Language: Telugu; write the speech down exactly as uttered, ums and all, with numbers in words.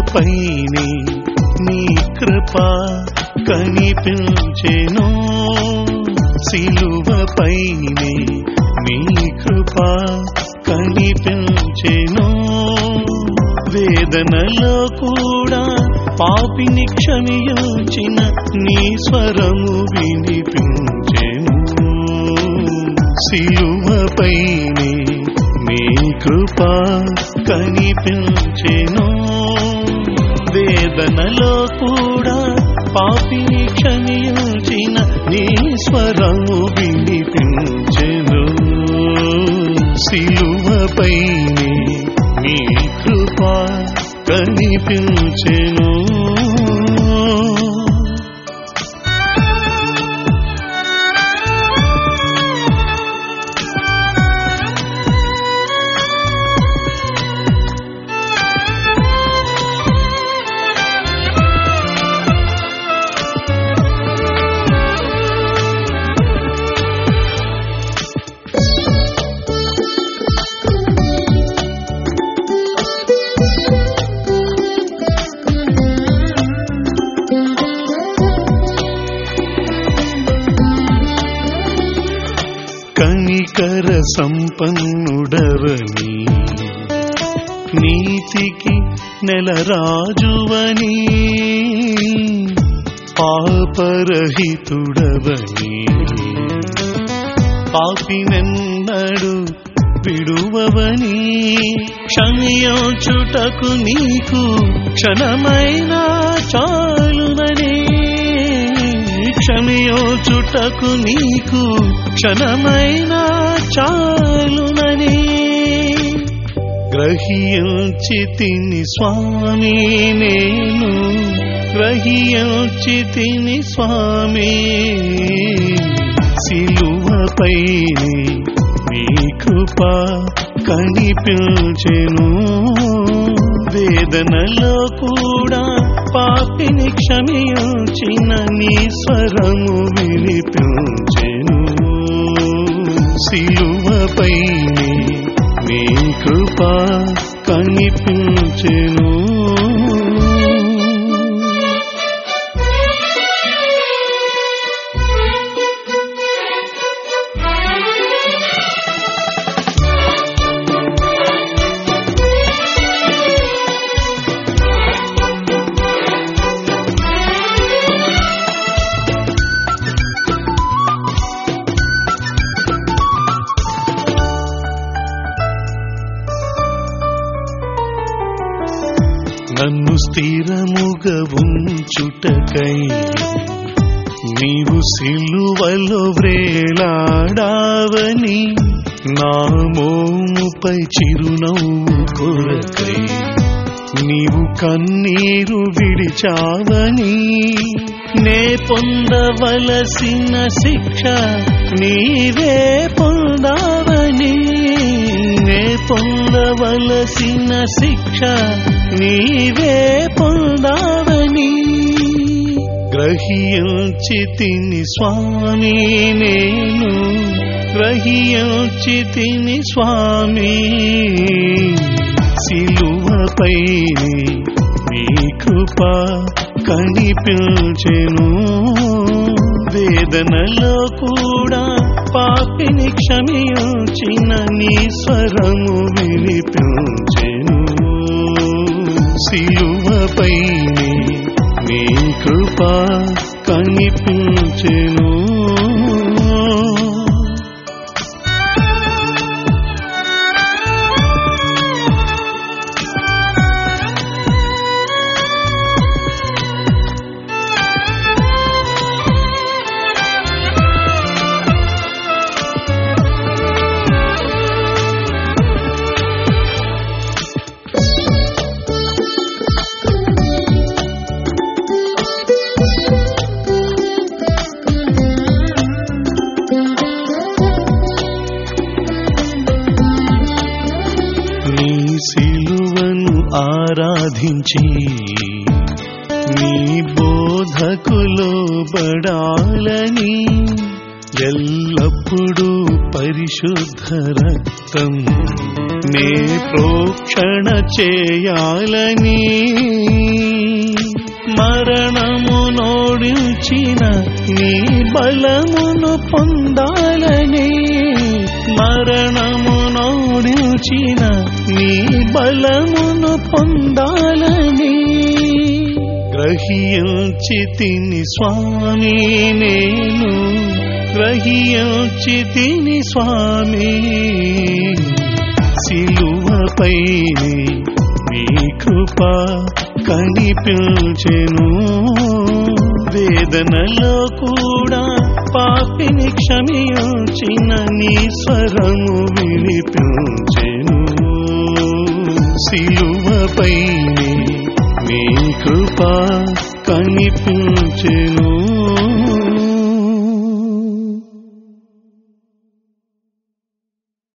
సిలువపైనే నీ కృప కనిపించెను సిలువపైనే నీ కృప కనిపించెను వేదనలో కూడా పాపిని క్షమించిన నీ స్వరము వినిపించెను సిలువపైనే నీ కృప కనిపించెను వేదనలో కూడా పాపిని క్షమించిన నీ స్వరము వినిపించెను సిలువపైనే నీ కృప కనిపించెను కనికర సంపన్నుడవని నీతికి నెలరాజువని పాపరహితుడవని పాపినెన్నడు విడువవని క్షమించుటకు నీకు క్షణమైనా చాలునని క్షమించుటకు నీకు క్షణమైనా చాలునని గ్రహించితిని స్వామి నేను గ్రహించితిని స్వామి సిలువపైనే నీ కృప కనిపించెను వేదనలో కూడా పాపిని క్షమించిన నీ స్వరము వినిపించెను సిలువపైనే నీ కృప కనిపించెను నన్ను స్థిరముగా ఉంచుటకై నీవు సిలువలో వ్రేలాడావని నా మోముపై చిరునవ్వు కొరకై నీవు కన్నీరు విడిచావని నే పొందవలసిన శిక్ష నీవే పొందావని నే పొందవలసిన శిక్ష నీవే పొందావని గ్రహించితిని స్వామి నేను గ్రహించితిని స్వామి సిలువపైనే నీ కృప కనిపించెను వేదనలో కూడా పాపిని క్షమించిన నీ స్వరము వినిపించెను సిలువపైనే నీ కృప కనిపించెను ఆరాధించి నీ బోధకులో బడాలని ఎల్లప్పుడూ పరిశుద్ధ రక్తం నే ప్రోక్షణ చేయాలని మరణము నోడించిన నీ బలమును పొందాలని మరణము నోడించిన నీ బలమును పొందాలని గ్రహించితిని స్వామి నేను గ్రహించితిని స్వామి సిలువపై నీ కృప కనిపించెను వేదనలో కూడా పాపిని క్షమించిన నీ స్వరము వినిపించెను సిలువపై నీ కృప కనిపించెను